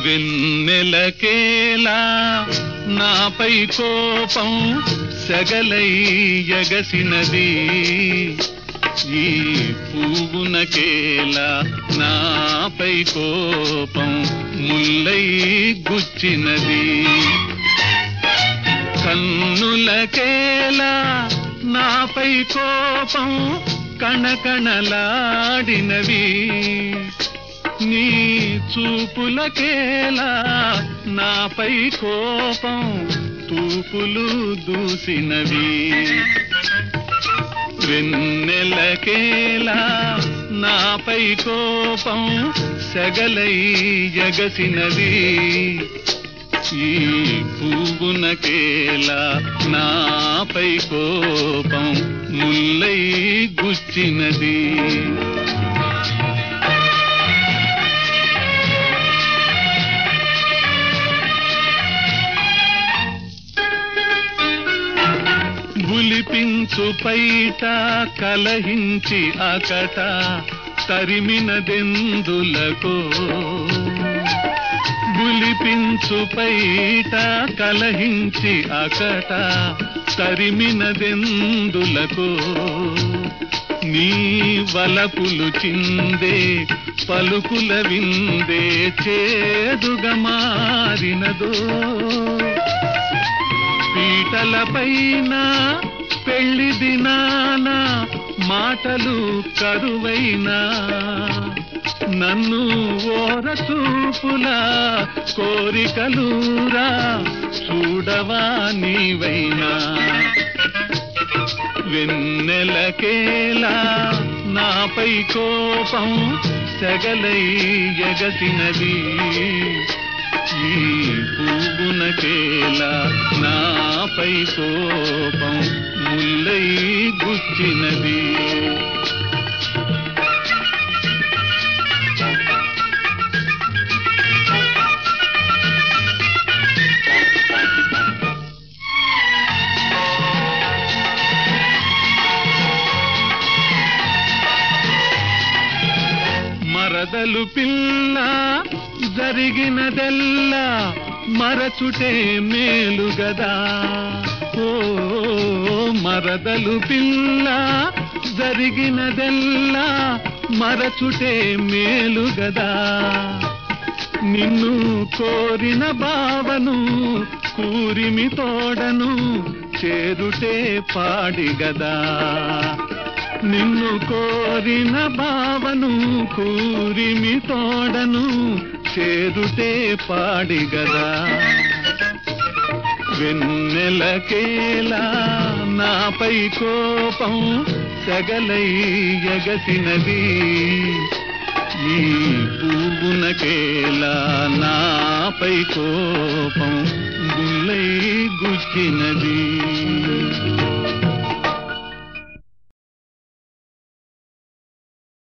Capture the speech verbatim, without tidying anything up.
వెన్నెలకేలా నాపై కోపం సెగలై ఎగసినది, ఈ పువ్వునకేలా నాపై కోపం ముల్లై గుచ్చినది. కన్నులకేలా నాపై కోపం కణకణలాడినవి, నీ చూపులకేలా నాపై కోపం తూపులు దూసినవి. వెన్నెలకేలా నాపై కోపం సెగలై ఎగసినది, ఈ పువ్వునకేలా నాపై కోపం ముల్లై గుచ్చినది. గులిపించు పైట కలహించి అకట తరిమినదెందులకో, గులిపించు పైట కలహించి అకట తరిమినదెందులకో, నీ వలపులు చిందే పలుకుల విందే చేదుగా మారినదో, పీటల పైన పెళ్లి దినాన మాటలు కరువైనా, నన్ను ఓర చూపులా కోరికలూరా చూడవా నీవైనా. వెన్నెలకేలా నాపై కోపం సెగలై ఎగసినది, ఈ పువ్వునకేలా నాపై కోపం ముల్లై గుచ్చినది. మరదలు పిల్ల జరిగినదెల్లా మరచుటే మేలు గదా, ఓ మరదలు పిల్ల జరిగినదెల్లా మరచుటే మేలు గదా, నిన్ను కోరిన బావను కూరిమి తోడను చేరుటే పాడిగదా, నిన్ను కోరిన బావను కూరిమి తోడను చేరుటే పాడిగదా. వెన్నెలకేలా నాపై కోపం సెగలై ఎగసినది, ఈ పువ్వునకేలా నాపై కోపం ముల్లై గుచ్చినది.